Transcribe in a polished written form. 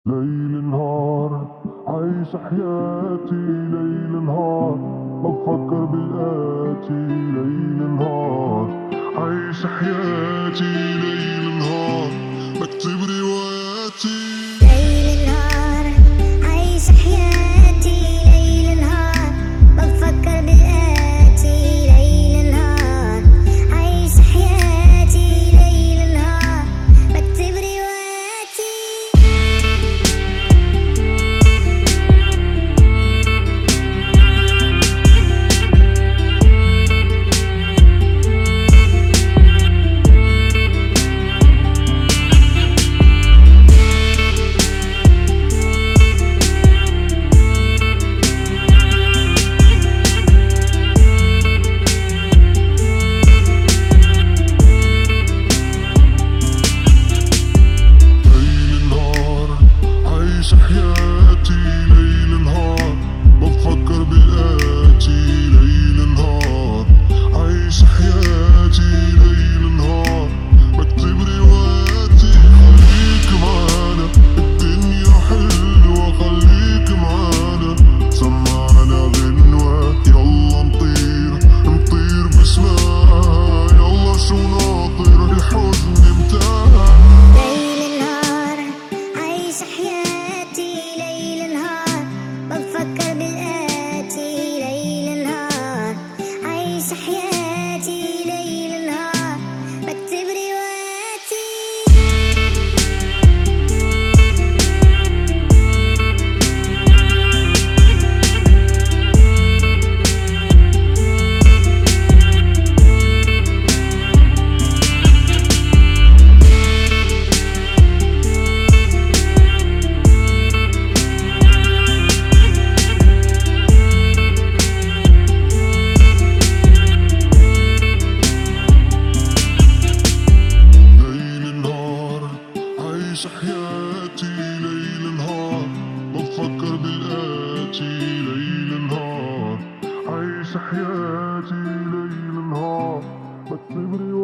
ليل نهار عايش حياتي، ليل نهار بفكر بالآتي، ليل نهار عايش حياتي، ليل نهار بكتب رواياتي. ليل نهار عايش حياتي، ليل نهار بفكر بالآتي، ليل نهار عايش حياتي، ليل نهار بكتب رواياتي. عايش حياتي، ليل نهار بفكر بالآتي، ليل نهار عايش حياتي، ليل نهار بكتب رواياتي. خليك معانا الدنيا حلوة، خليك معانا سمعنا غنوة، يلا نطير نطير بسماها، يلا شو ناطر الحزن انتهى. ليل نهار عايش حياتي، ليل نهار بفكر بالآتي، ليل نهار عايش حياتي، ليل نهار بكتب رواياتي. عايش حياتي، ليل نهار بفكر بالآتي، ليل نهار عايش حياتي، ليل نهار بكتب رواياتي.